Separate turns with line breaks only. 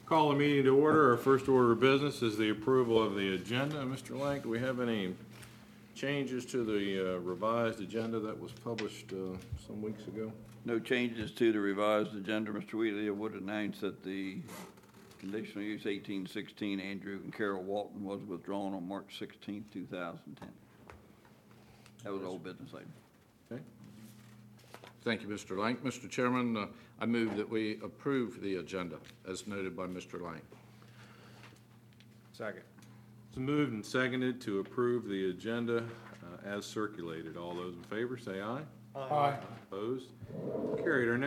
Call the meeting to order. Our first order of business is the approval of the agenda. Mr. Lang, do we have any changes to the revised agenda that was published some weeks ago?
No changes to the revised agenda. Mr. Wheatley, I would announce that the conditional use 1816 Andrew and Carol Walton was withdrawn on March 16, 2010. That was old business item.
Okay.
Thank you, Mr. Lang. Mr. Chairman, I move that we approve the agenda as noted by Mr. Lang.
Second.
It's moved and seconded to approve the agenda as circulated. All those in favor say aye.
Aye.
Opposed? Carried. Our